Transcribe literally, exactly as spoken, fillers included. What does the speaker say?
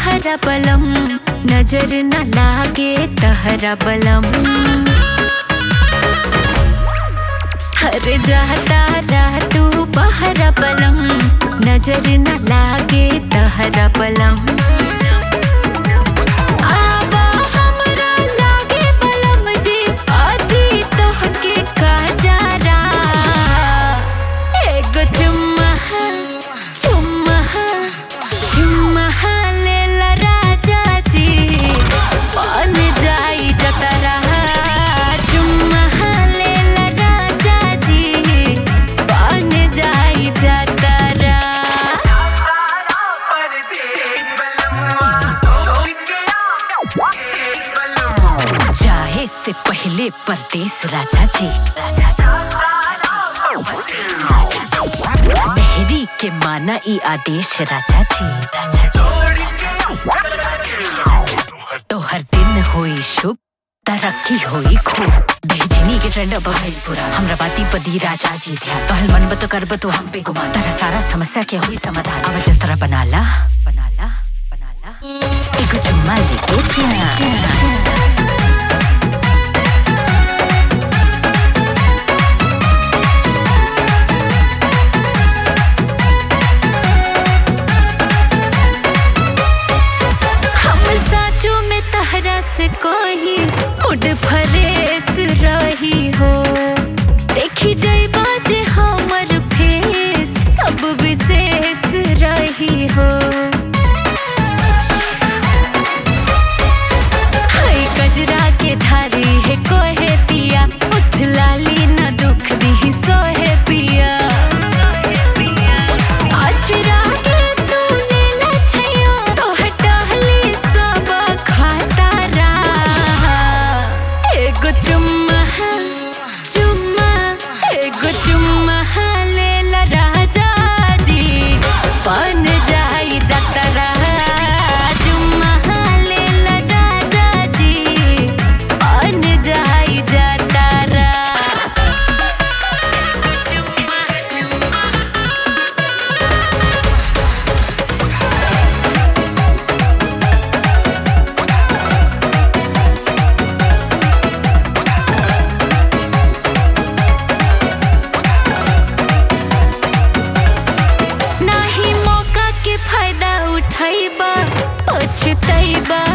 बहरा बलम, नजर न लागे तहरा बलम। हर जाता रह तू बहरा बलम, नजर न लागे तहरा बलम। से पहले परदेस राजा जी, मेहरी के माना ई आदेश राजा जी। तो हर दिन होई शुभ, तरक्की होई खूब। बेहजनी के ट्रेंड अब भइल पूरा, हमरा बाती पदी राजा जी ध्यान। पहल मन बतो करब तो हम पे गुमान, तारा सारा समस्या के हुई समाधान। अब जतरा बनाला बनाला बनाला एक चुम्मा लेके जा। से कोई मुड फरेस रही हो, देखी जाई बाजे हमर फेस सब विशेष रही हो। हाय गजरा के धारी है कोहे पिया, उठ लाली न दुख दी सोहे पिया। अचरा के तू ले ला छैया, तो हटहली सब खाता एगो चुम्मा चुम्मा एगो चुम्मा ले ला राजा जी, बन जाई जतरा। चुम्मा ले ला राजा जी, बन जाई जतरा। फायदा उठाइबा पछतैबा।